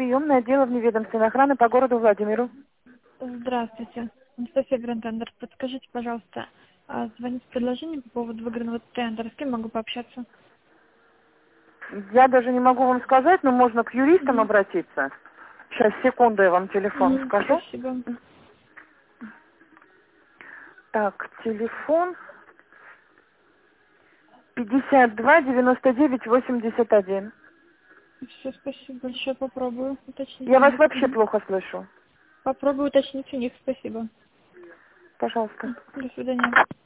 приемное отдела вневедомственной охраны по городу Владимиру. Здравствуйте. Анастасия Гранд-тендер. Подскажите, пожалуйста, звонить с предложением по поводу выигранного тендера. С кем могу пообщаться? Я даже не могу вам сказать, но можно к юристам обратиться. Сейчас, секунду, я вам телефон скажу. Спасибо. Так, телефон 52 99 81. Все, спасибо большое. Попробую уточнить Я у вас них. вообще плохо слышу. Попробую уточнить у них. Спасибо. Пожалуйста. До свидания.